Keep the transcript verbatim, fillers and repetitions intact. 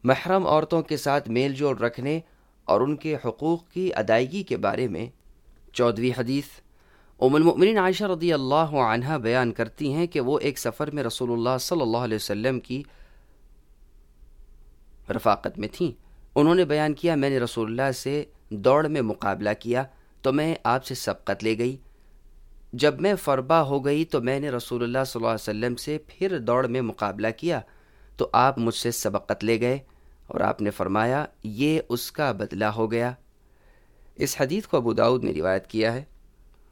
महरम औरतों के साथ मेल जोल रखने और उनके हुकूक की अदायगी के बारे में। चौदहवीं हदीस, उम्मुल मोमिनीन आयशा रदी अल्लाह अन्हा बयान करती हैं कि वो एक सफ़र में रसूलुल्लाह सल्लल्लाहु अलैहि वसल्लम की रफ़ाकत में थीं। उन्होंने बयान किया, मैंने रसूलुल्लाह से दौड़ में मुकाबला किया तो मैं आपसे सबकत ले गई। जब मैं फ़रबा हो गई तो मैंने रसूलुल्लाह सल्लल्लाहु अलैहि वसल्लम से फिर दौड़ में मुकाबला किया तो आप मुझसे सबकत ले गए और आपने फरमाया, ये उसका बदला हो गया। इस हदीस को अबू दाऊद ने रिवायत किया है।